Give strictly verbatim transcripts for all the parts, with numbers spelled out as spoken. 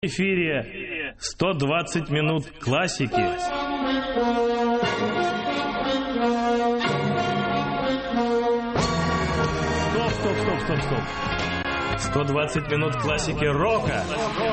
В эфире сто двадцать минут классики. Стоп, стоп, стоп, стоп, стоп. сто двадцать минут классики рока.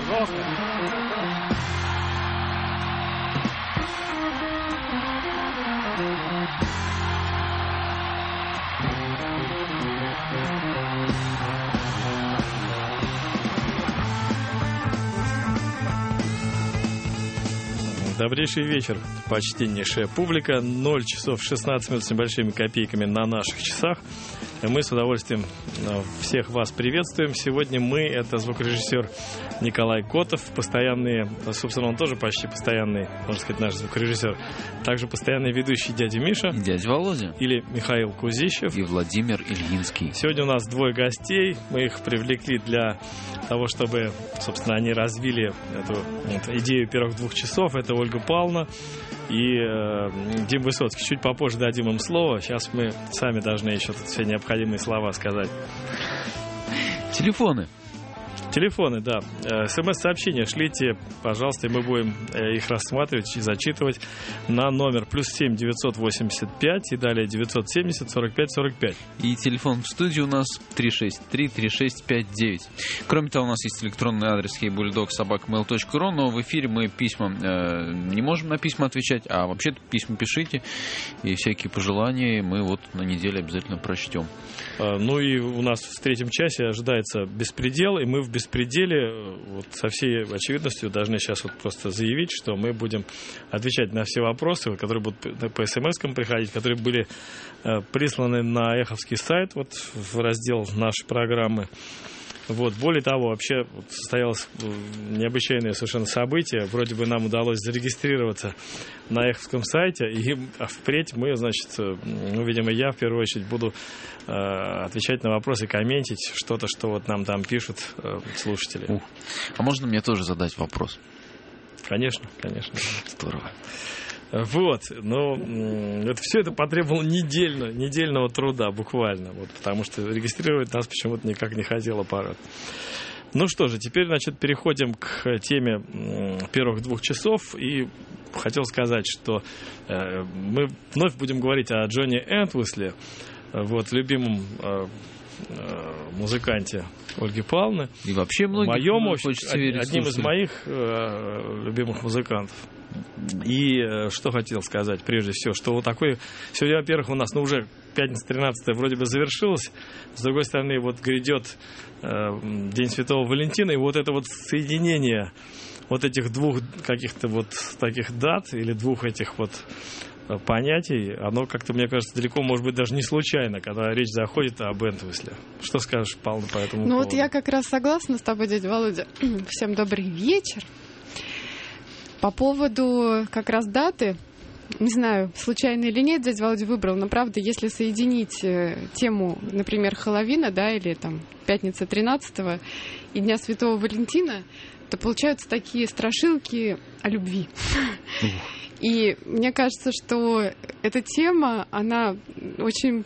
Добрейший вечер, почтеннейшая публика. ноль часов шестнадцать минут с небольшими копейками на наших часах. Мы с удовольствием всех вас приветствуем. Сегодня мы, это звукорежиссер Николай Котов, постоянный, собственно, он тоже почти постоянный, можно сказать, наш звукорежиссер, также постоянный ведущий дядя Миша. И дядя Володя. Или Михаил Кузищев. И Владимир Ильинский. Сегодня у нас двое гостей. Мы их привлекли для того, чтобы, собственно, они развили эту, эту идею первых двух часов. Это Ольга Павловна и э, Дим Высоцкий. Чуть попозже дадим им слово. Сейчас мы сами должны еще тут все необходимые слова сказать. Телефоны. Телефоны, да. СМС-сообщения шлите, пожалуйста, и мы будем их рассматривать и зачитывать на номер плюс семь девятьсот восемьдесят пять и далее девятьсот семьдесят сорок пять сорок пять. И телефон в студии у нас три шесть три три шесть пять девять. Кроме того, у нас есть электронный адрес hey bulldog собака mail точка ru, но в эфире мы письма э, не можем на письма отвечать, а вообще-то письма пишите, и всякие пожелания мы вот на неделе обязательно прочтем. Ну и у нас в третьем часе ожидается беспредел, и мы в беспределе вот со всей очевидностью должны сейчас вот просто заявить, что мы будем отвечать на все вопросы, которые будут по смс-кам приходить, которые были присланы на эховский сайт, вот в раздел нашей программы. Вот. Более того, вообще вот состоялось необычайное совершенно событие. Вроде бы нам удалось зарегистрироваться на эховском сайте, и впредь мы, значит, ну, видимо, я в первую очередь буду э, отвечать на вопросы, комментить что-то, что вот нам там пишут э, слушатели. Ух. А можно мне тоже задать вопрос? Конечно, конечно. Здорово. Вот, но это, все это потребовало недельно, недельного труда буквально, вот, потому что регистрировать нас почему-то никак не хотел аппарат. Ну что же, теперь, значит, переходим к теме первых двух часов, и хотел сказать, что э, мы вновь будем говорить о Джонни Энтвисле, вот, любимом э, э, музыканте Ольги Павловны. И вообще многим моем, хочется верить, одним из моих э, любимых музыкантов. И э, что хотел сказать прежде всего, что вот такой... Сегодня, во-первых, у нас ну, уже пятница тринадцатая вроде бы завершилась. С другой стороны, вот грядет э, День Святого Валентина, и вот это вот соединение вот этих двух каких-то вот таких дат или двух этих вот понятий, оно как-то, мне кажется, далеко, может быть, даже не случайно, когда речь заходит об Энтвисле. Что скажешь, Павла, по этому ну, поводу? Ну вот я как раз согласна с тобой, дядя Володя. Всем добрый вечер. По поводу как раз даты, не знаю, случайно или нет, дядя Володя выбрал, но правда, если соединить тему, например, Хэллоуина, да, или там пятница тринадцатого и Дня Святого Валентина, то получаются такие страшилки о любви. И мне кажется, что эта тема, она очень...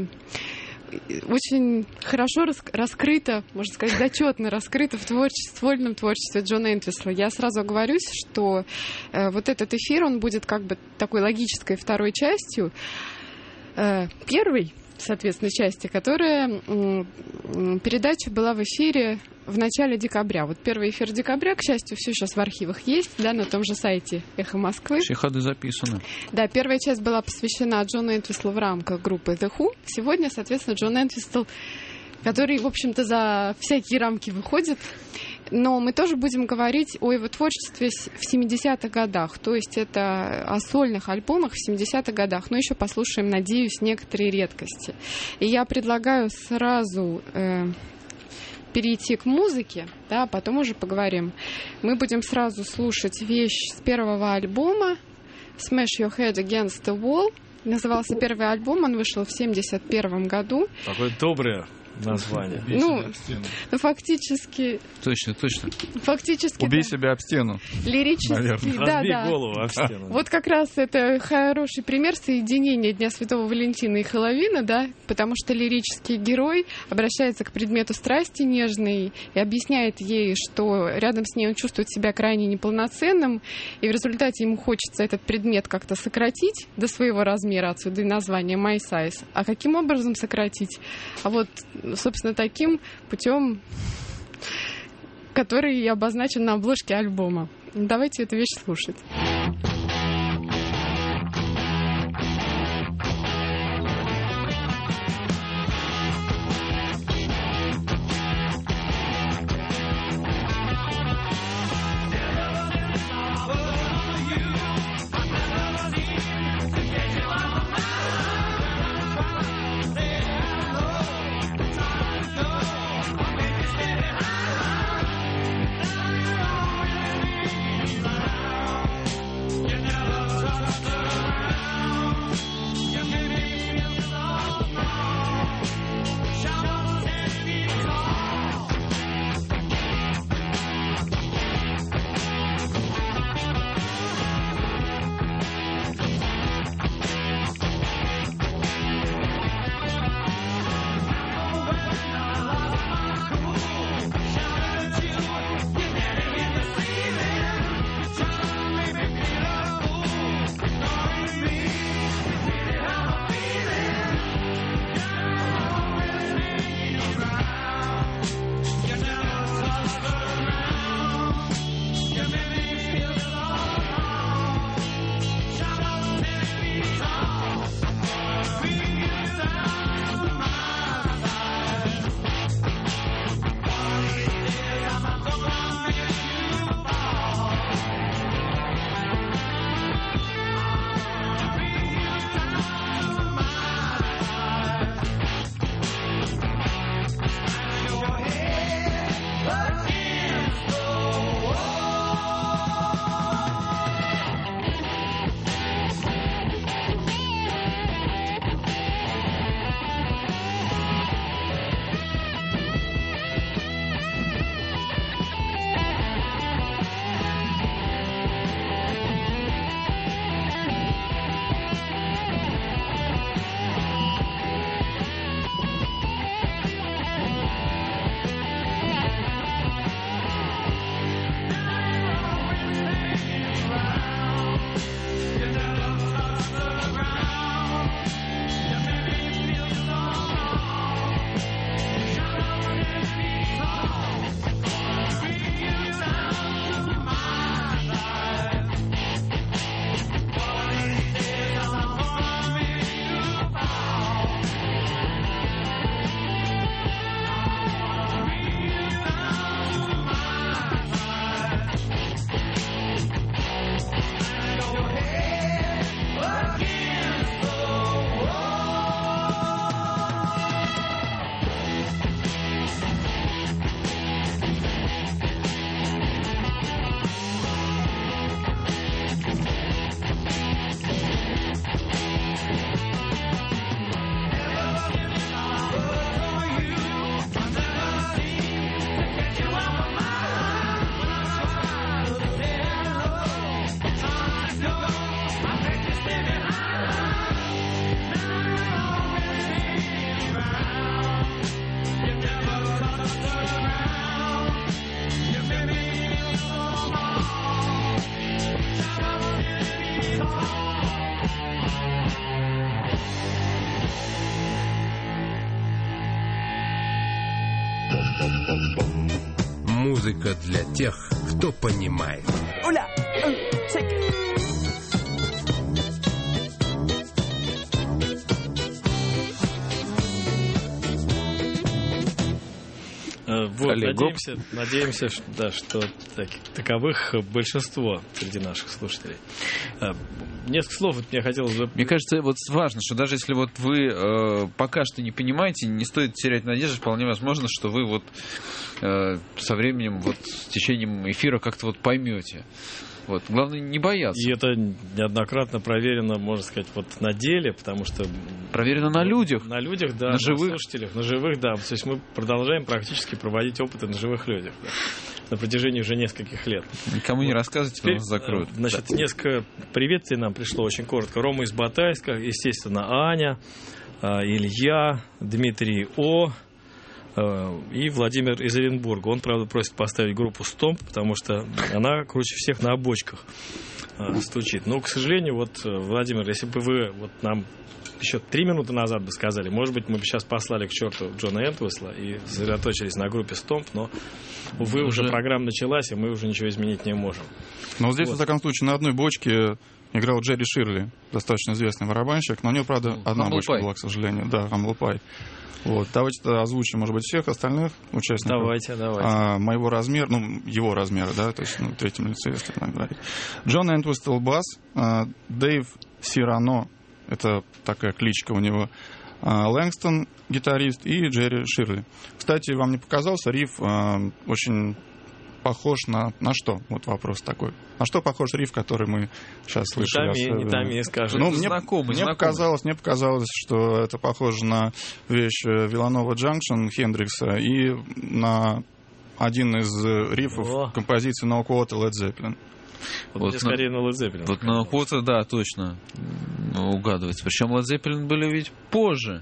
очень хорошо раскрыта, можно сказать, зачетно раскрыта в, творчестве, в вольном творчестве Джона Энтвисла. Я сразу оговорюсь, что э, вот этот эфир, он будет как бы такой логической второй частью э, первой, соответственно, части, которая э, передача была в эфире в начале декабря. Вот первый эфир декабря, к счастью, все сейчас в архивах есть, да, на том же сайте «Эхо Москвы». Все ходы записаны. Да, первая часть была посвящена Джону Энтвислу в рамках группы The Who. Сегодня, соответственно, Джон Энтвисл, который, в общем-то, за всякие рамки выходит. Но мы тоже будем говорить о его творчестве в семидесятых годах. То есть это о сольных альбомах в семидесятых годах. Но еще послушаем, надеюсь, некоторые редкости. И я предлагаю сразу... Э, перейти к музыке, да, а потом уже поговорим. Мы будем сразу слушать вещь с первого альбома Smash Your Head Against the Wall. Назывался первый альбом, он вышел в семьдесят первом году. Такое доброе, название. Ну, ну, фактически... Точно, точно. Фактически, Убей да. себя об стену. Лирически, Наверное. да, Разбей да. голову об стену. Вот как раз это хороший пример соединения Дня Святого Валентина и Хэллоуина, да, потому что лирический герой обращается к предмету страсти нежной и объясняет ей, что рядом с ней он чувствует себя крайне неполноценным, и в результате ему хочется этот предмет как-то сократить до своего размера, отсюда и название My Size. А каким образом сократить? А вот, собственно, таким путем, который обозначен на обложке альбома. Давайте эту вещь слушать. Музыка для тех, кто понимает. Вот, надеемся, надеемся, что, да, что так, таковых большинство среди наших слушателей. Несколько слов вот мне хотелось бы... Мне кажется, вот важно, что даже если вот вы э, пока что не понимаете, не стоит терять надежды, вполне возможно, что вы вот э, со временем, вот с течением эфира как-то вот поймете. Вот. Главное, не бояться. И это неоднократно проверено, можно сказать, вот на деле, потому что... Проверено на людях. На людях, да. На, на живых. слушателях, на живых, да. То есть мы продолжаем практически проводить опыты на живых людях, да, на протяжении уже нескольких лет. Никому вот. Не рассказывайте, Теперь, нас закроют. Значит, да. Несколько приветствий нам пришло очень коротко. Рома из Батайска, естественно, Аня, Илья, Дмитрий О., и Владимир из Оренбурга. Он, правда, просит поставить группу «Стомп», потому что она круче всех на обочках стучит. Но, к сожалению, вот, Владимир, если бы вы вот нам еще три минуты назад бы сказали, может быть, мы бы сейчас послали к черту Джона Энтвисла и сосредоточились на группе «Стомп», но, увы, уже, уже программа началась, и мы уже ничего изменить не можем. Но вот здесь, вот. в таком случае, на одной бочке играл Джерри Ширли, достаточно известный барабанщик, но у него, правда, одна Humble бочка Pie. была, к сожалению. Да, Humble Pie. Вот. Давайте озвучим, может быть, всех остальных участников. Давайте, давайте. А, моего размера, ну, его размера, да, то есть, ну, в третьем лице, если так говорить. Джон Энтвистл бас, а, Дэйв Сирано, это такая кличка у него, а, Лэнгстон гитарист и Джерри Ширли. Кстати, вам не показался риф а, очень похож на, на что? Вот вопрос такой. На что похож риф, который мы сейчас слышали? Не томи, не томи, скажи. Ну, мне, знакомый, мне знакомый. показалось, мне показалось, что это похоже на вещь Виланова Джанкшн Хендрикса и на один из рифов О. композиции No Quarter Led Zeppelin. Вот, Вот мне скорее на Led Zeppelin. Вот на Quarter, да, точно угадывается. Причем Led Zeppelin были ведь позже.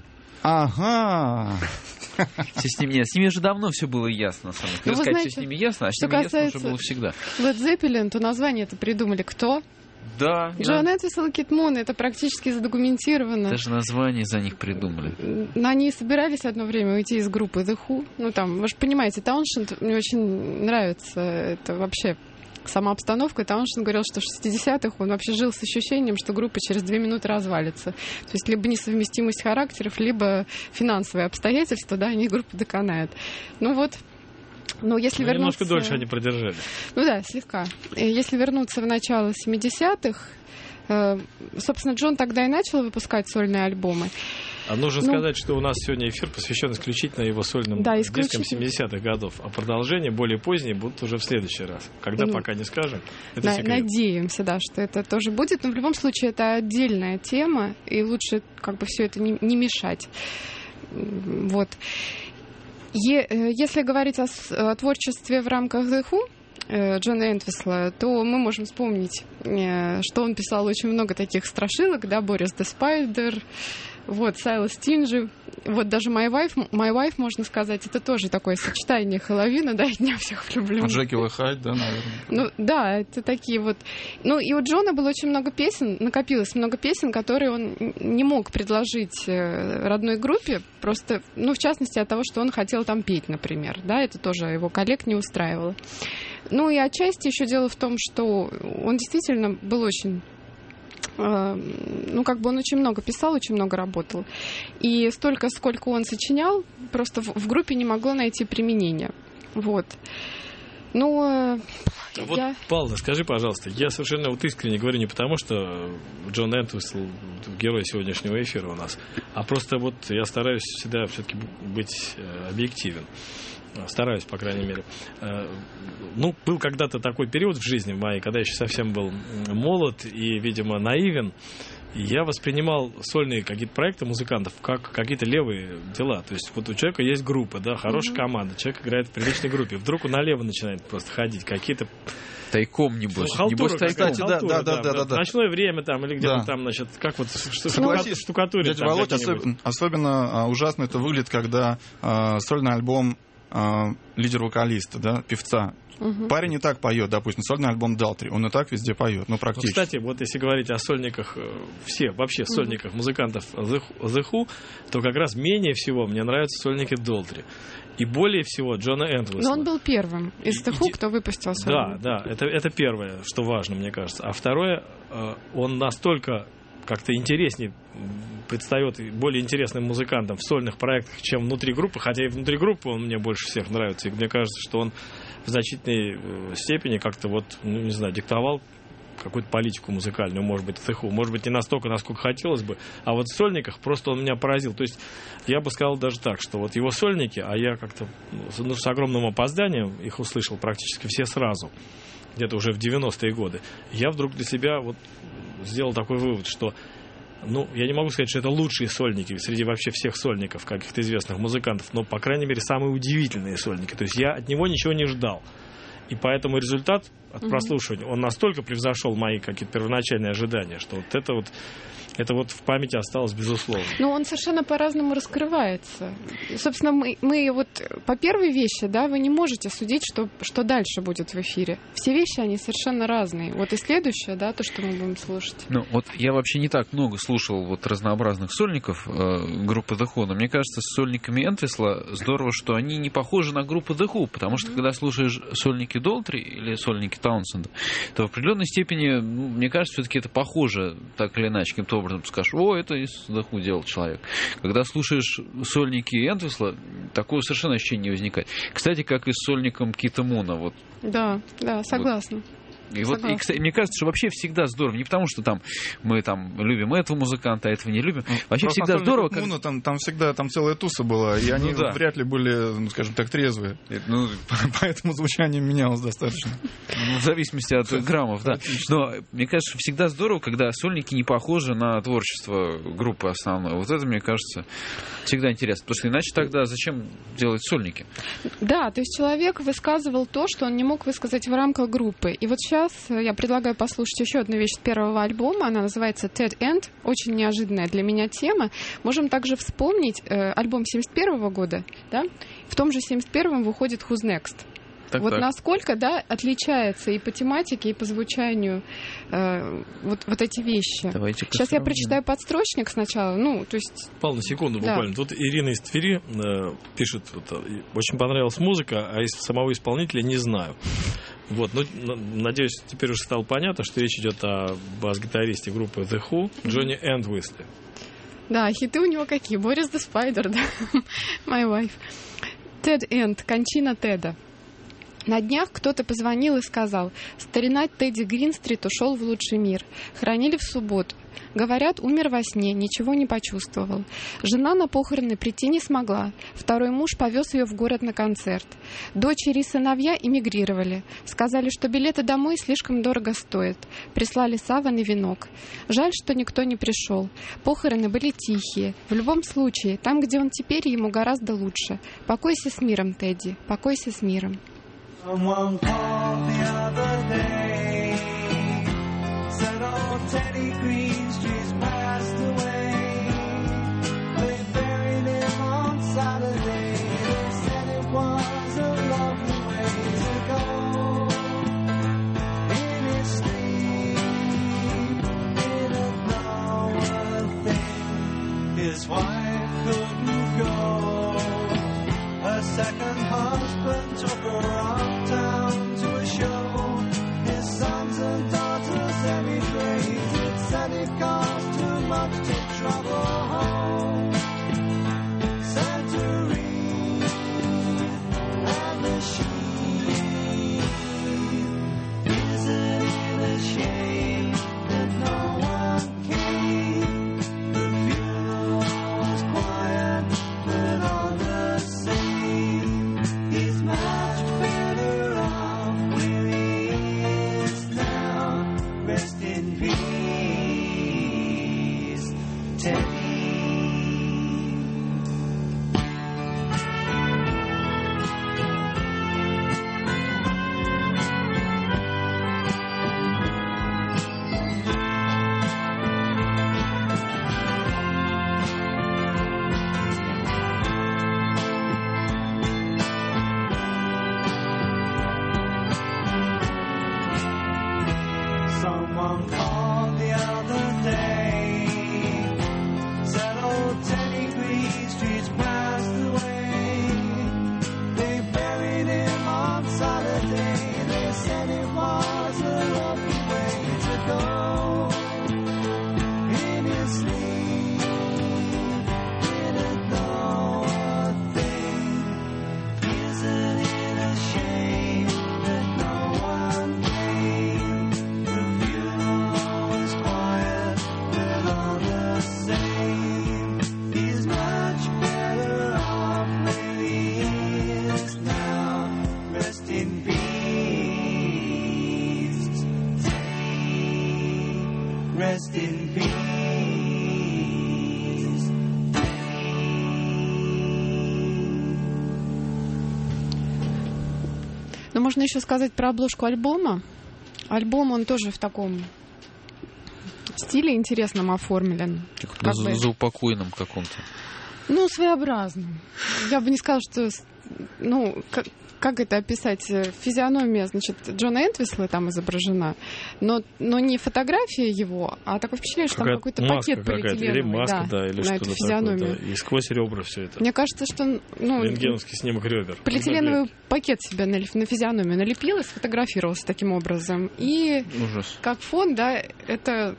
Ага. Все с ними, нет, с ними уже давно все было ясно. На самом деле. Ну, вы сказать, знаете, что с ними ясно, а с что ними касается ясно уже было всегда. Led Zeppelin, то название это придумали кто? Да, Джон да. Энтвисл и Кит Мун, это практически задокументировано. Даже название за них придумали. Они собирались одно время уйти из группы The Who. Ну, там, вы же понимаете, Тауншенд, мне очень нравится это вообще сама обстановка. Тауншенд говорил, что в шестидесятых он вообще жил с ощущением, что группа через две минуты развалится. То есть либо несовместимость характеров, либо финансовые обстоятельства, да, они группу доконают. Ну вот. Но если ну, вернуться... Немножко дольше они продержались. Ну да, слегка. Если вернуться в начало семидесятых, собственно, Джон тогда и начал выпускать сольные альбомы. А нужно ну, сказать, что у нас сегодня эфир посвящен исключительно его сольным да, дискам семидесятых годов, а продолжение более позднее будут уже в следующий раз. Когда, ну, пока не скажем, это на, секрет. Надеемся, да, что это тоже будет, но в любом случае это отдельная тема, и лучше как бы все это не, не мешать. Вот. Е, если говорить о, о творчестве в рамках The Who, Джона Энтвисла, то мы можем вспомнить, что он писал очень много таких страшилок, да, Борис the Spider, вот, Сайлас Стинджи, вот даже My Wife, My Wife, можно сказать, это тоже такое сочетание Хэллоуина, да, и Дня всех влюбленных. Джекил и Хайд, да, наверное. Ну, да, это такие вот... Ну, и у Джона было очень много песен, накопилось много песен, которые он не мог предложить родной группе, просто, ну, в частности, от того, что он хотел там петь, например, да, это тоже его коллег не устраивало. Ну, и отчасти еще дело в том, что он действительно был очень... Ну, как бы он очень много писал, очень много работал. И столько, сколько он сочинял, просто в, в группе не могло найти применения. Вот. Ну, а вот, я... Павел, скажи, пожалуйста, я совершенно вот искренне говорю не потому, что Джон Энтвисл герой сегодняшнего эфира у нас, а просто вот я стараюсь всегда все-таки быть объективен. Стараюсь, по крайней мере. Ну, был когда-то такой период в жизни моей, когда я еще совсем был молод и, видимо, наивен. И я воспринимал сольные какие-то проекты музыкантов как какие-то левые дела. То есть вот у человека есть группа, да, хорошая mm-hmm. команда, человек играет в приличной группе. Вдруг он налево начинает просто ходить, какие-то... Тайком, небось. Ну, небось тайком. Кстати, да, да, да, да, да, да. Ночное время там или где-то да. там, значит, как вот Согласись, штукатурить. Дядя Володь, особенно, особенно а, ужасно это выглядит, когда а, сольный альбом а, лидер-вокалиста, да, певца. Угу. Парень не так поет, допустим, сольный альбом Далтри, он и так везде поет, ну практически. Ну, кстати, вот если говорить о сольниках, все, вообще сольниках угу. музыкантов The Who, то как раз менее всего мне нравятся сольники Далтри. И более всего Джона Энтвисла. Но он был первым из The Who, кто выпустил сольник. Да, да, это, это первое, что важно, мне кажется. А второе, он настолько как-то интереснее предстает более интересным музыкантом в сольных проектах, чем внутри группы, хотя и внутри группы он мне больше всех нравится, и мне кажется, что он в значительной степени как-то вот, ну, не знаю, диктовал какую-то политику музыкальную, может быть, в The Who. Может быть, не настолько, насколько хотелось бы. А вот в сольниках просто он меня поразил. То есть я бы сказал даже так, что вот его сольники, а я как-то ну, с огромным опозданием их услышал практически все сразу, где-то уже в девяностые годы, я вдруг для себя вот сделал такой вывод, что ну, я не могу сказать, что это лучшие сольники среди вообще всех сольников, каких-то известных музыкантов, но, по крайней мере, самые удивительные сольники. То есть я от него ничего не ждал. И поэтому результат от прослушивания, он настолько превзошел мои какие-то первоначальные ожидания, что вот это вот, это вот в памяти осталось безусловно. Ну, он совершенно по-разному раскрывается. И, собственно, мы, мы вот по первой вещи, да, вы не можете судить, что, что дальше будет в эфире. Все вещи, они совершенно разные. Вот и следующее, да, то, что мы будем слушать. Ну, вот я вообще не так много слушал вот разнообразных сольников э, группы The Who, но мне кажется, с сольниками Энтвисла здорово, что они не похожи на группу The Who, потому что, mm-hmm. когда слушаешь сольники Долтри или сольники Таунсенда, то в определенной степени, ну, мне кажется, все-таки это похоже, так или иначе, каким-то образом скажешь, о, это из The Who делал человек. Когда слушаешь сольники Энтвисла, такое совершенно ощущение не возникает. Кстати, как и с сольником Кита Муна. Вот. Да, да, согласна. Вот. И, вот, и, кстати, мне кажется, что вообще всегда здорово. Не потому, что там мы там любим этого музыканта, а этого не любим. Вообще просто всегда здорово. Как... Муна, там, там всегда там целая туса была, и они ну, да. вряд ли были, ну, скажем так, трезвые. Ну, поэтому звучание менялось достаточно. Ну, в зависимости от граммов, да. Но мне кажется, всегда здорово, когда сольники не похожи на творчество группы основной. Вот это, мне кажется, всегда интересно. Потому что иначе тогда зачем делать сольники? Да, то есть человек высказывал то, что он не мог высказать в рамках группы. И вот сейчас я предлагаю послушать еще одну вещь с первого альбома. Она называется Dead End. Очень неожиданная для меня тема. Можем также вспомнить э, альбом семьдесят первого года. Да? В том же семьдесят первом выходит Who's Next. Так, вот так. Насколько, да, отличается и по тематике, и по звучанию э, вот, вот эти вещи. Давайте сейчас я прочитаю подстрочник сначала. Ну, то есть... Павел, на секунду да. буквально. Тут Ирина из Твери э, пишет, вот, очень понравилась музыка, а из самого исполнителя не знаю. Вот, ну, надеюсь, теперь уже стало понятно, что речь идет о бас-гитаристе группы The Who Джонни Энтвисле. Да, хиты у него какие? Борис the Spider, да? My Wife. Dead End, кончина Теда. На днях кто-то позвонил и сказал: старина Тедди Гринстрит ушел в лучший мир. Хоронили в субботу. Говорят, умер во сне, ничего не почувствовал. Жена на похороны прийти не смогла. Второй муж повез ее в город на концерт. Дочери и сыновья эмигрировали. Сказали, что билеты домой слишком дорого стоят. Прислали саван и венок. Жаль, что никто не пришел. Похороны были тихие. В любом случае, там, где он теперь, ему гораздо лучше. Покойся с миром, Тедди. Покойся с миром. Someone called the other day, said old Teddy Greenstreet's passed away. They buried him on Saturday. They said it was a lovely way to go. In his sleep, he didn't know a thing. His wife couldn't go. Her second husband took her uptown to a show. His sons and daughters emigrated. Said he rest in peace. Но можно еще сказать про обложку альбома. Альбом, он тоже в таком стиле интересном оформлен. Как за, бы... заупокойном каком-то. Ну, своеобразным. Я бы не сказала, что... Ну, как, как это описать? Физиономия, значит, Джона Энтвисла там изображена, но, но не фотография его, а такое впечатление, что там какой-то пакет полиэтиленовый. Или маска, да, да, или что-то такое. Да. И сквозь ребра все это. Мне кажется, что... Ну, рентгеновский снимок ребер. Полиэтиленовый пакет себя на, на физиономию налепил и сфотографировался таким образом. И ужас. Как фон, да, это...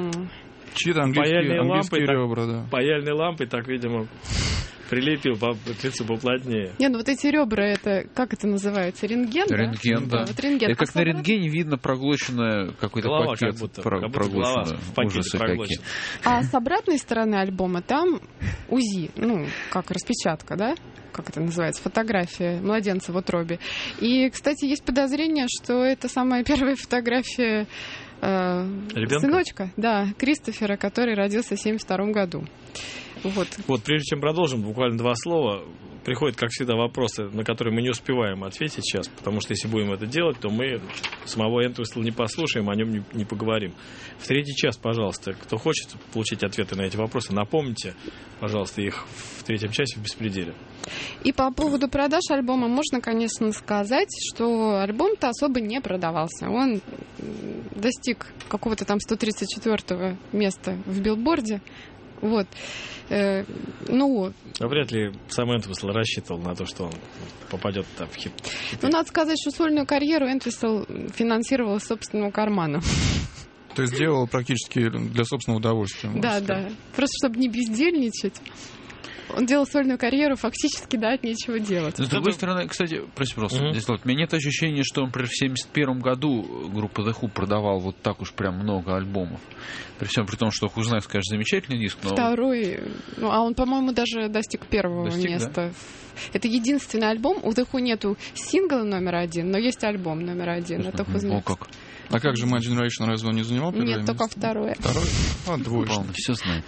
Чьи-то английские, английские ребра, да. Паяльной лампой так, видимо... Прилепил по, к лицу поплотнее. Не, ну вот эти ребра, это, как это называется, рентген, рентген, да? да. Вот рентген. Это как а на рентгене видно проглоченное какой-то голова, пакет. Как будто, про, как будто голова в пакете проглочена. А с обратной стороны альбома там УЗИ, ну, как распечатка, да? Как это называется, фотография младенца в утробе. И, кстати, есть подозрение, что это самая первая фотография э, сыночка, да, Кристофера, который родился в семьдесят втором году. Вот. Вот, прежде чем продолжим, буквально два слова. Приходят, как всегда, вопросы, на которые мы не успеваем ответить сейчас, потому что если будем это делать, то мы самого Энтвисла не послушаем, о нем не, не поговорим. В третий час, пожалуйста, кто хочет получить ответы на эти вопросы, напомните, пожалуйста, их в третьем часе в «Беспределе». И по поводу продаж альбома можно, конечно, сказать, что альбом-то особо не продавался. Он достиг какого-то там сто тридцать четвёртого места в билборде. Вот. Э, ну, а вряд ли сам Энтвисл рассчитывал на то, что он попадет там в хит. Ну, надо сказать, что сольную карьеру Энтвисл финансировал из собственного кармана. То есть делал практически для собственного удовольствия. Да, да. Просто чтобы не бездельничать. Он делал сольную карьеру, фактически, да, от нечего делать. С другой стороны, кстати, прости, просто, mm-hmm. здесь, вот, у меня нет ощущения, что, например, в семьдесят первом году группа The Who продавал вот так уж прям много альбомов. При всем при том, что Хузнак, конечно, замечательный диск, но... Второй, ну, а он, по-моему, даже достиг первого достиг, места. Да? Это единственный альбом, у The Who нету сингла номер один, но есть альбом номер один, это Хузнак. О, как. А как же My Generation, разве он не занимал первое Нет, место? только второе. Второе? А, двое. Он все знает.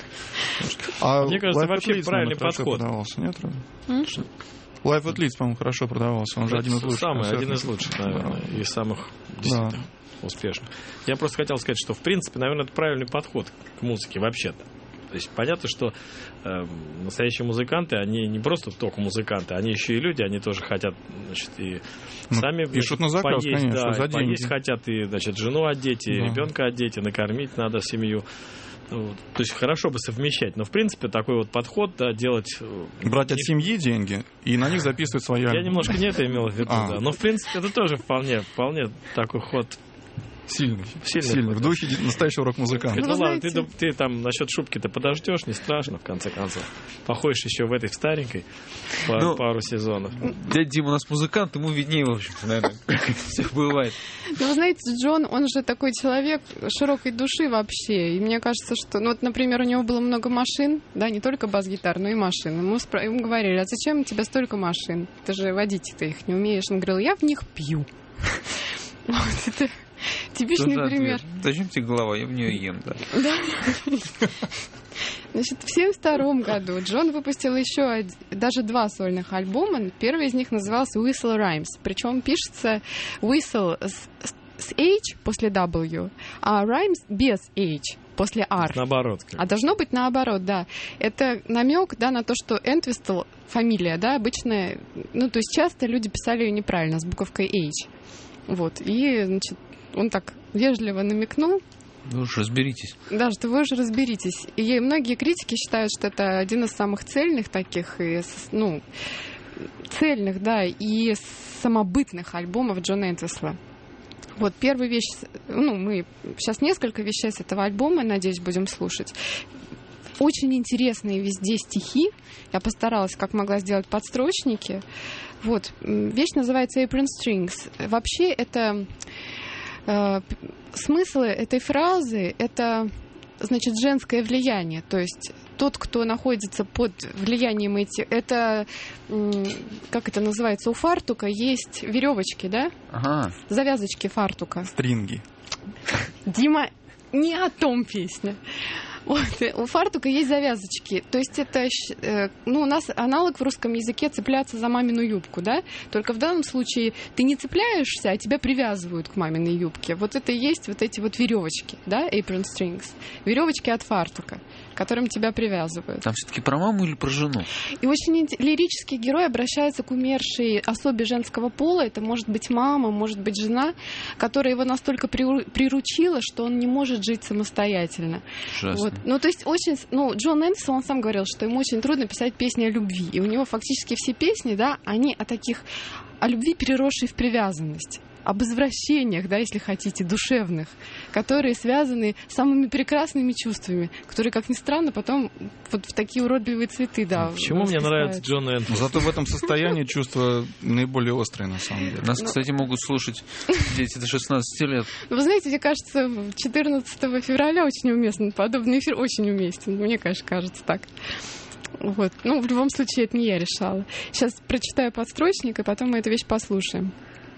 А мне кажется, вообще Leeds, правильный подход. Продавался, нет? Mm? Live at Leeds, по-моему, хорошо продавался. Он же один из лучших. Самый, один из лучших, наверное, да. И самых действительно да. успешных. Я просто хотел сказать, что, в принципе, наверное, это правильный подход к музыке вообще-то. То есть понятно, что э, настоящие музыканты, они не просто только музыканты, они еще и люди, они тоже хотят, значит, и ну, сами пишут на заказ, поесть, конечно, да, за поесть деньги. Хотят, и, значит, жену одеть, и да. ребенка одеть, и накормить надо семью. Вот. То есть хорошо бы совмещать, но в принципе такой вот подход, да, делать... Брать от семьи деньги и на них записывать свои альбомы. Я немножко не это имел в виду, а. да, но в принципе это тоже вполне, вполне такой ход... Сильный, сильный, сильный. В духе настоящего рок-музыканта. Ну, ну ладно, ты, ты там насчет шубки-то подождешь, не страшно, в конце концов. Походишь еще в этой в старенькой пару, ну, пару сезонов. Дядя Дима у нас музыкант, ему виднее, в общем-то, наверное, как это все бывает. Ну, вы знаете, Джон, он же такой человек широкой души вообще. И мне кажется, что, ну, вот, например, у него было много машин, да, не только бас-гитар, но и машин. Ему, спро... ему говорили, а зачем у тебя столько машин? Ты же водить-то их не умеешь. Он говорил, я в них пью. Вот это... Типичный Тут пример. Ответ. Зачем тебе голова? Я в нее ем, да. Да. Значит, в семьдесят втором году Джон выпустил еще один, даже два сольных альбома. Первый из них назывался Whistle Rhymes. Причем пишется Whistle с, с H после W, а Rhymes без H после R. Наоборот. Как. А должно быть наоборот, да. Это намек, да, на то, что Энтвистл фамилия, да, обычная. Ну, то есть часто люди писали ее неправильно, с буковкой H. Вот. И, значит, он так вежливо намекнул. Вы уж разберитесь. Да, что вы уже разберитесь. И многие критики считают, что это один из самых цельных таких, и, ну, цельных, да, и самобытных альбомов Джона Энтвисла. Вот первая вещь, ну, мы сейчас несколько вещей с этого альбома, надеюсь, будем слушать. Очень интересные везде стихи. Я постаралась, как могла, сделать подстрочники. Вот. Вещь называется Apron Strings. Вообще это... Э, смысл этой фразы — это, значит, женское влияние. То есть тот, кто находится под влиянием этих... Это, как это называется, у фартука есть веревочки, да? Ага. Завязочки фартука. Стринги. Дима, не о том песня. Вот, у фартука есть завязочки. То есть это, ну, у нас аналог в русском языке цепляться за мамину юбку, да? Только в данном случае ты не цепляешься, а тебя привязывают к маминой юбке. Вот это и есть вот эти вот веревочки, да, apron strings. Веревочки от фартука, к которым тебя привязывают. Там все-таки про маму или про жену? И очень лирический герой обращается к умершей особе женского пола. Это может быть мама, может быть жена, которая его настолько приручила, что он не может жить самостоятельно. Вот. Ну, то есть очень... Ну, Джон Энтвистл, он сам говорил, что ему очень трудно писать песни о любви. И у него фактически все песни, да, они о таких... о любви, переросшей в привязанность. Об извращениях, да, если хотите, душевных, которые связаны с самыми прекрасными чувствами, которые, как ни странно, потом вот в такие уродливые цветы, да. Почему мне нравится Джон Энтвистл? Зато в этом состоянии чувства наиболее острые, на самом деле. Нас, кстати, могут слушать дети до шестнадцати лет. Вы знаете, мне кажется, четырнадцатого февраля очень уместно. Подобный эфир очень уместен. Мне, конечно, кажется так. Вот. Ну, в любом случае, это не я решала. Сейчас прочитаю подстрочник, и потом мы эту вещь послушаем.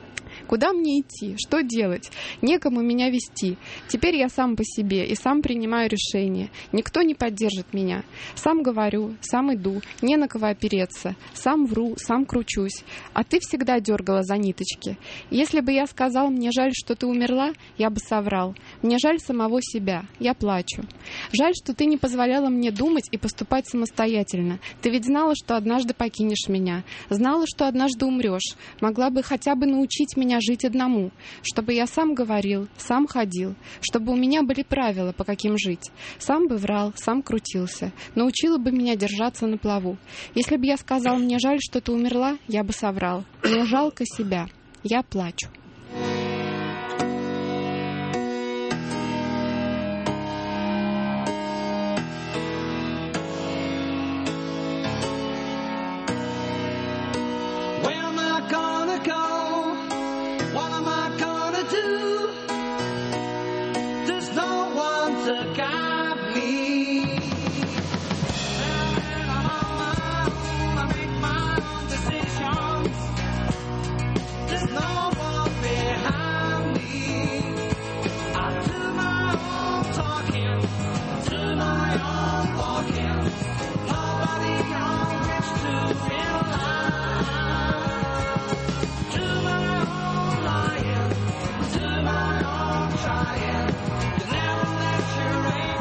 Куда мне идти? Что делать? Некому меня вести. Теперь я сам по себе и сам принимаю решения. Никто не поддержит меня. Сам говорю, сам иду, не на кого опереться. Сам вру, сам кручусь. А ты всегда дергала за ниточки. Если бы я сказал, мне жаль, что ты умерла, я бы соврал. Мне жаль самого себя. Я плачу. Жаль, что ты не позволяла мне думать и поступать самостоятельно. Ты ведь знала, что однажды покинешь меня. Знала, что однажды умрешь. Могла бы хотя бы научить меня жить одному, чтобы я сам говорил, сам ходил, чтобы у меня были правила, по каким жить. Сам бы врал, сам крутился, научила бы меня держаться на плаву. Если бы я сказал, мне жаль, что ты умерла, я бы соврал. Мне жалко себя, я плачу. Trying to never let your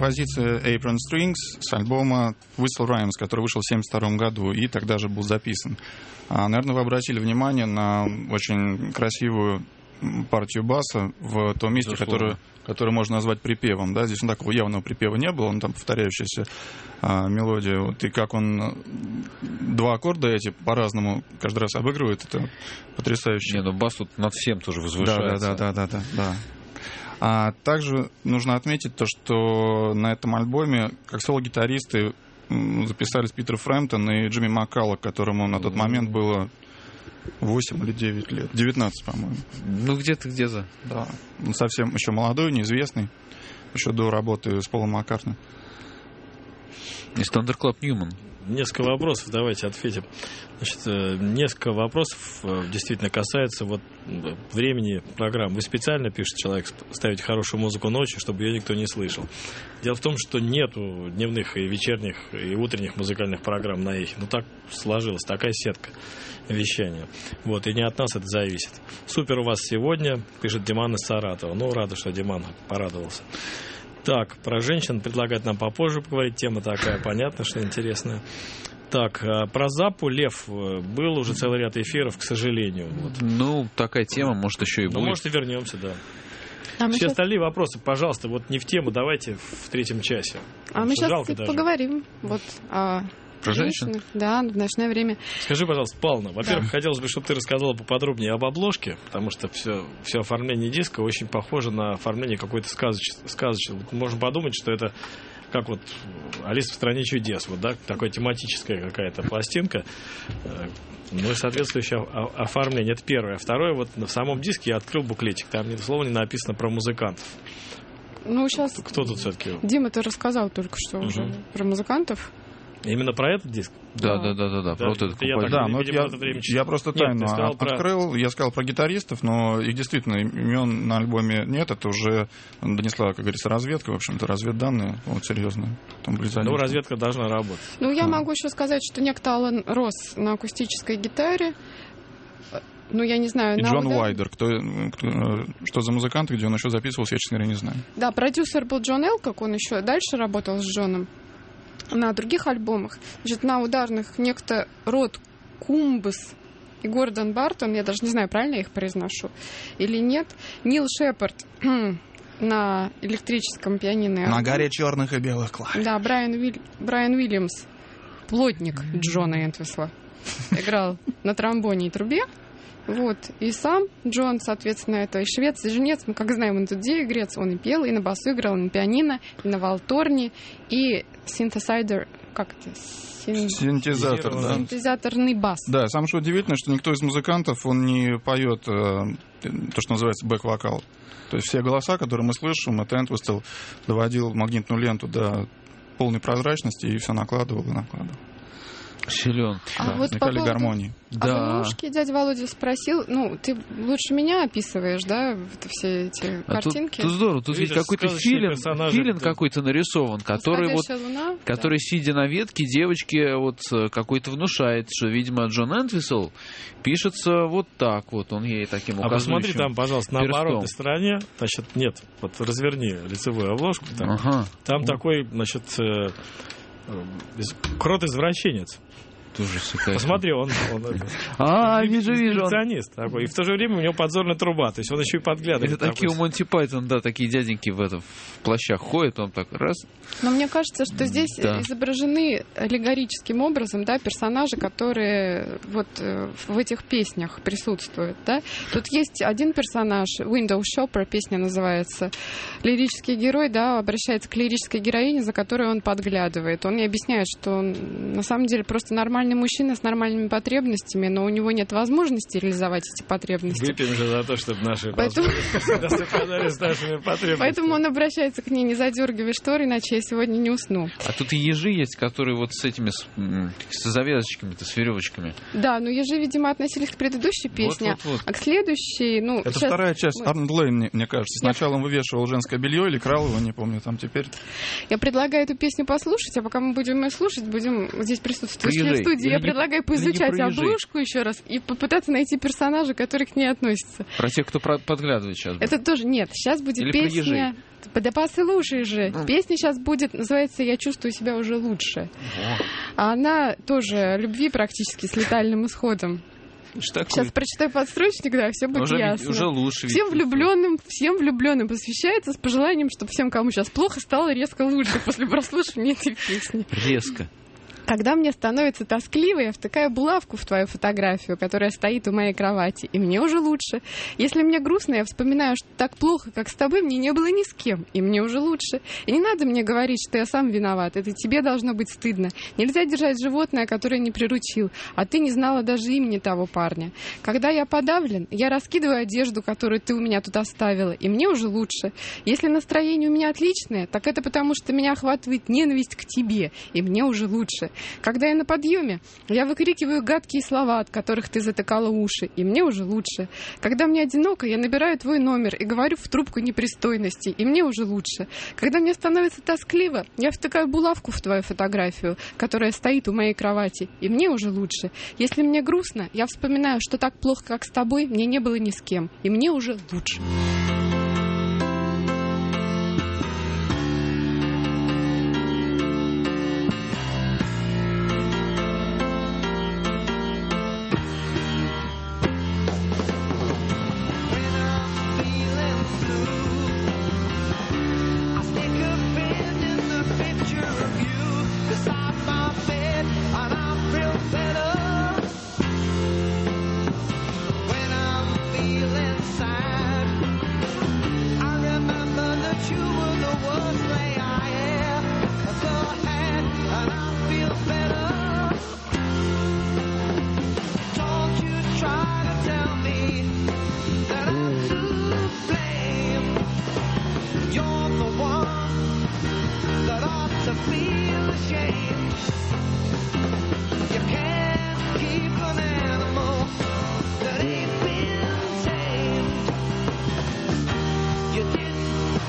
композиция Apron Strings с альбома Whistle Rhymes, который вышел в семьдесят втором году и тогда же был записан. А, наверное, вы обратили внимание на очень красивую партию баса в том месте, которое, которое можно назвать припевом. Да? Здесь он такого явного припева не было, он там повторяющаяся а, мелодия. Вот, и как он два аккорда эти по-разному каждый раз обыгрывает, это потрясающе. Не, ну бас тут над всем тоже возвышается. Да, да, да, да, да, да. А также нужно отметить то, что на этом альбоме как соло-гитаристы записались Питер Фрэмптон и Джимми Маккаллок, которому на тот момент было восемь или девять лет. девятнадцать, по-моему. Ну, где-то, где-то. Да. Он совсем еще молодой, неизвестный. Еще до работы с Полом Маккартни. И Thunderclap Newman. Несколько вопросов, давайте ответим. Значит, несколько вопросов действительно касается вот времени программ. Вы специально, пишет человек, ставите хорошую музыку ночью, чтобы ее никто не слышал. Дело в том, что нету дневных и вечерних, и утренних музыкальных программ на эхе. Ну, так сложилось, такая сетка вещания. Вот, и не от нас это зависит. Супер у вас сегодня, пишет Диман из Саратова. Ну, рада, что Диман порадовался. Так, про женщин предлагают нам попозже поговорить. Тема такая, понятно, что интересная. Так, про Заппу, Лев, был уже целый ряд эфиров, к сожалению. Вот. Ну, такая тема, может, еще и будет. Ну, может, и вернемся, да. А Все сейчас... остальные вопросы, пожалуйста, вот не в тему, давайте в третьем часе. А мы сейчас даже. поговорим. Вот, а... Про женщин? Да, в ночное время. Скажи, пожалуйста, Павловна, во-первых, да. хотелось бы, чтобы ты рассказала поподробнее об обложке, потому что все, все оформление диска очень похоже на оформление какой-то сказочной. сказочной. Вот можно подумать, что это как вот «Алиса в стране чудес», вот, да, такая тематическая какая-то пластинка. Ну и соответствующее оформление. Это первое. Второе, вот в самом диске я открыл буклетик, там ни слова не написано про музыкантов. Ну, сейчас... Кто тут все-таки? Дима, ты рассказал только что угу. уже про музыкантов. Именно про этот диск? Да, да, да, да, да, про вот этот композитор. Да, но я, я просто тайну нет, открыл, про... я сказал про гитаристов, но их действительно имен на альбоме нет, это уже донесла, как говорится, разведка, в общем-то, разведданные, вот серьезно. Там были ну, разведка должна работать. Ну, я а. могу еще сказать, что некто Алан Росс на акустической гитаре, ну, я не знаю... И на Джон удар... Уайдер, кто, кто, что за музыкант, где он еще записывался, я, честно говоря, не знаю. Да, продюсер был Джон Элкок, он еще дальше работал с Джоном на других альбомах. Значит, на ударных некто Род Кумбас и Гордон Бартон, я даже не знаю, правильно я их произношу или нет. Нил Шепард на электрическом пианино. На горе черных и белых клавиш. Да, Брайан, Уиль... Брайан Уильямс, плотник Джона Энтвисла, играл на тромбоне и трубе. Вот. И сам Джон, соответственно, это и швец, и женец. Мы, как знаем, он тут где игрец. Он и пел, и на басу играл, и на пианино, и на валторне, и синтезайдер, как это? Син... Синтезатор, да. Синтезаторный бас. Да, самое что удивительное, что никто из музыкантов, он не поет э, то, что называется бэк-вокал. То есть все голоса, которые мы слышим, это Энтвистл доводил магнитную ленту до полной прозрачности и все накладывал и накладывал. Силен. А Да, вот возникали по поводу... гармонии. Да. Обложки дядя Володя спросил, ну, ты лучше меня описываешь, да, это все эти А картинки? Тут, тут здорово, тут ведь какой-то филин, филин какой-то нарисован, который вот, луна, который, да. сидя на ветке, девочке вот какой-то внушает, что, видимо, Джон Энтвисл пишется вот так вот, он ей таким указующим. А посмотри там, пожалуйста, на перстом. оборотной стороне, значит, нет, вот разверни лицевую обложку, там, ага. там ну. такой, значит, э, крот-извращенец. Посмотри, он, он а, вижу, вижу. Экспедиционист такой. И в то же время у него подзорная труба. То есть он еще и подглядывает. Это такие у Монти Пайтон, да, такие дяденьки в, это, в плащах ходят, он так раз. Но мне кажется, что здесь да. изображены аллегорическим образом, да, персонажи, которые вот в этих песнях присутствуют, да. Тут есть один персонаж, Window Shopper, песня называется. Лирический герой, да, обращается к лирической героине, за которой он подглядывает. Он не объясняет, что он на самом деле просто нормальный мужчина с нормальными потребностями, но у него нет возможности реализовать эти потребности. Выпьем же за то, чтобы наши Поэтому... совпадали с нашими потребностями. Поэтому он обращается к ней: не задергивай шторы, иначе я сегодня не усну. А тут и ежи есть, которые вот с этими, с, с завязочками-то, с веревочками. Да, но ежи, видимо, относились к предыдущей песне, вот, вот, вот. а к следующей, ну... Это сейчас... вторая часть, вот. Арнольд Лейн, мне, мне кажется. Сначала он вывешивал женское белье или крал его, не помню, там теперь... Я предлагаю эту песню послушать, а пока мы будем ее слушать, будем здесь присутствующие в студии студии. Я не, предлагаю поизучать обложку еще раз и попытаться найти персонажа, который к ней относится. Про тех, кто про- подглядывает сейчас. Это тоже... Нет, сейчас будет Или про ежей? песня... Да послушай же. А. Песня сейчас будет, называется «Я чувствую себя уже лучше». О. А она тоже о любви практически с летальным исходом. Что такое? Сейчас прочитаю подстрочник, да, все будет уже, ясно. уже лучше. Всем видите. влюбленным, всем влюбленным посвящается с пожеланием, чтобы всем, кому сейчас плохо, стало резко лучше после прослушивания этой песни. Резко. Когда мне становится тоскливо, я втыкаю булавку в твою фотографию, которая стоит у моей кровати, и мне уже лучше. Если мне грустно, я вспоминаю, что так плохо, как с тобой, мне не было ни с кем, и мне уже лучше. И не надо мне говорить, что я сам виноват, это тебе должно быть стыдно. Нельзя держать животное, которое не приручил, а ты не знала даже имени того парня. Когда я подавлен, я раскидываю одежду, которую ты у меня тут оставила, и мне уже лучше. Если настроение у меня отличное, так это потому, что меня охватывает ненависть к тебе, и мне уже лучше. Когда я на подъеме, я выкрикиваю гадкие слова, от которых ты затыкала уши, и мне уже лучше. Когда мне одиноко, я набираю твой номер и говорю в трубку непристойности, и мне уже лучше. Когда мне становится тоскливо, я втыкаю булавку в твою фотографию, которая стоит у моей кровати, и мне уже лучше. Если мне грустно, я вспоминаю, что так плохо, как с тобой, мне не было ни с кем, и мне уже лучше.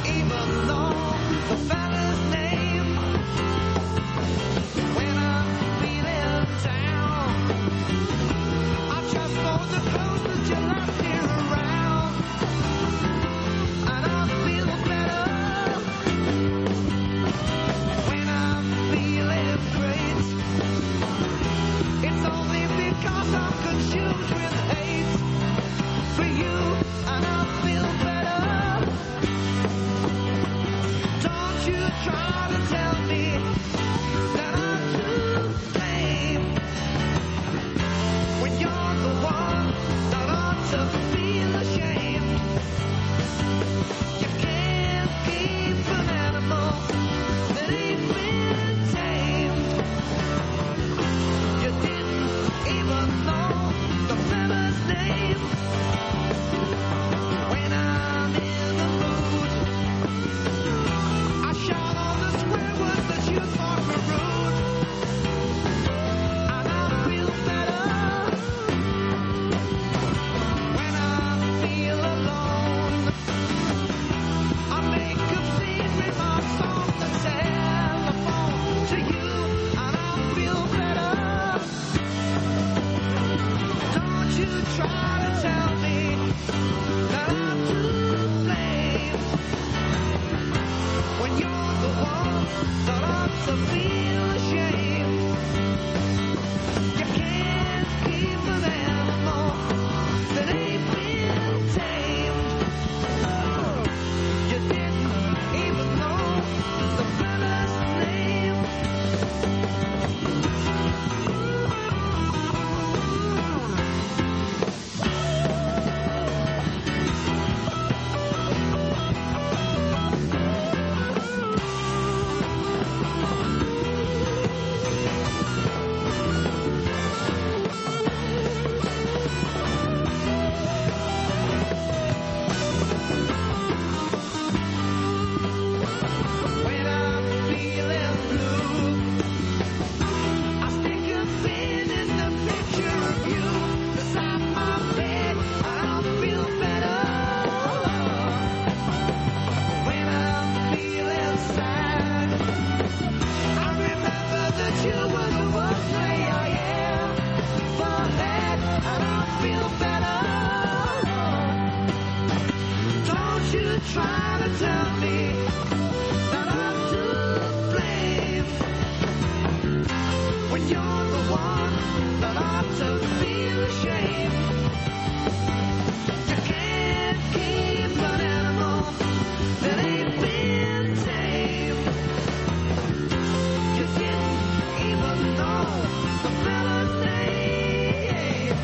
Even know the fella's name. When I'm try to tell me that I'm to blame when you're the one that ought to feel ashamed. You can't keep an animal that ain't been tamed. You didn't even know the fella's name.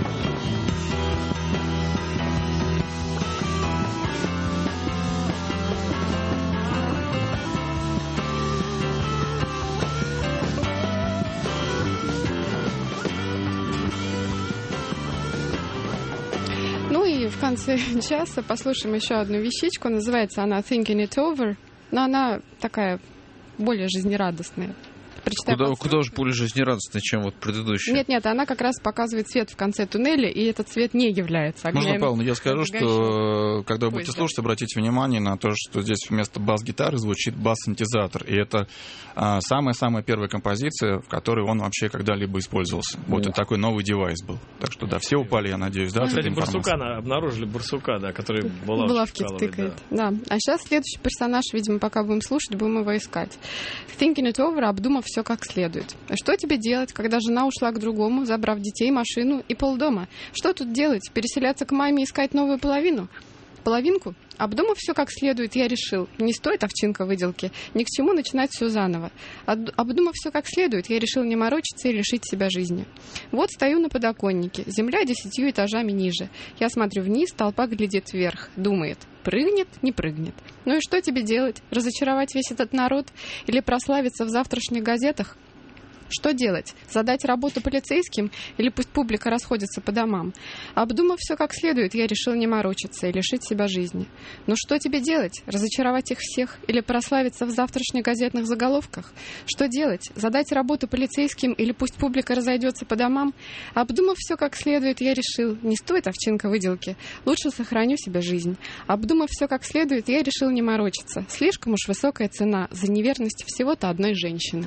Ну и в конце часа послушаем еще одну вещичку. Называется она «Thinking It Over», но она такая более жизнерадостная. Прочитай Куда, по- куда же более жизнерадостно, чем вот предыдущая? Нет-нет, она как раз показывает свет в конце туннеля, и этот свет не является огнями. Можно, Павел, я скажу, что когда вы будете Поезда. слушать, обратите внимание на то, что здесь вместо бас-гитары звучит бас-синтезатор. И это а, самая-самая первая композиция, в которой он вообще когда-либо использовался. Вот это такой новый девайс был. Так что, да, все упали, я надеюсь, да, от Кстати, этой информации? барсука на- обнаружили, барсука, да, который булавки Булавки вкалывает, втыкает. да. Да. А сейчас следующий персонаж, видимо, пока будем слушать, будем его искать. Thinking it over, обдумав все как следует. А что тебе делать, когда жена ушла к другому, забрав детей, машину и полдома? Что тут делать? Переселяться к маме и искать новую половину? Половинку? Обдумав все как следует, я решил, не стоит овчинка выделки, ни к чему начинать все заново. Об- Обдумав все как следует, я решил не морочиться и лишить себя жизни. Вот стою на подоконнике, земля десятью этажами ниже. Я смотрю вниз, толпа глядит вверх, думает, прыгнет, не прыгнет. Ну и что тебе делать? Разочаровать весь этот народ? Или прославиться в завтрашних газетах? Что делать? Задать работу полицейским или пусть публика расходится по домам? Обдумав все как следует, я решил не морочиться и лишить себя жизни. Но что тебе делать? Разочаровать их всех или прославиться в завтрашних газетных заголовках? Что делать? Задать работу полицейским или пусть публика разойдется по домам? Обдумав все как следует, я решил, не стоит овчинка выделки, лучше сохраню себе жизнь. Обдумав все как следует, я решил не морочиться. Слишком уж высокая цена за неверность всего-то одной женщины.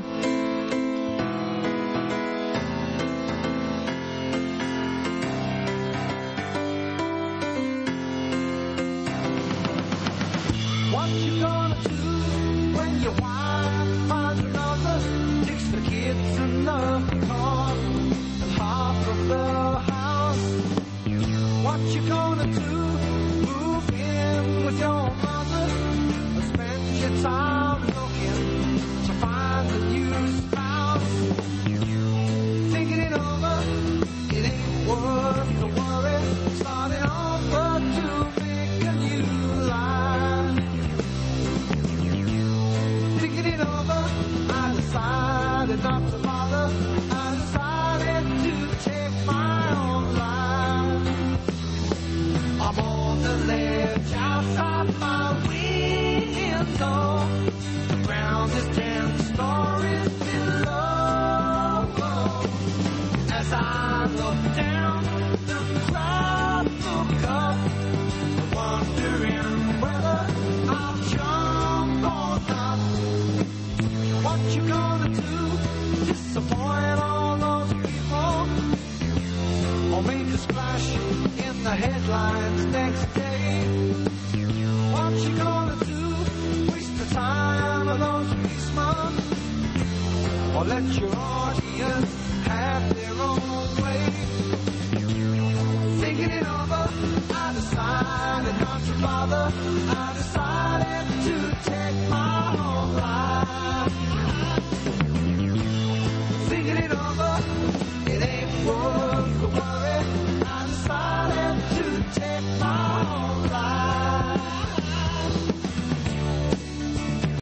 What you gonna do when your wife finds another, takes the kids and the car and half of the house? What you gonna do? Move in with your mother and spend your time looking to find a new spouse? Thinking it over, it ain't worth the worry. Starting over to make a new life. Thinking it over, I decided not to bother. I decided to take my own life. I'm on the ledge outside my window. The ground is ten stories below. As I look down, the crowd look up, wondering whether I'll jump or not. What you gonna do? Disappoint all those people? Or make a splash in the headlines next day? What you gonna do? Waste the time of those policemen? Or let your audience have their own way? Thinking it over, I decided not to bother. I decided to take my own life. Thinking it over, it ain't worth the worry. I decided to take my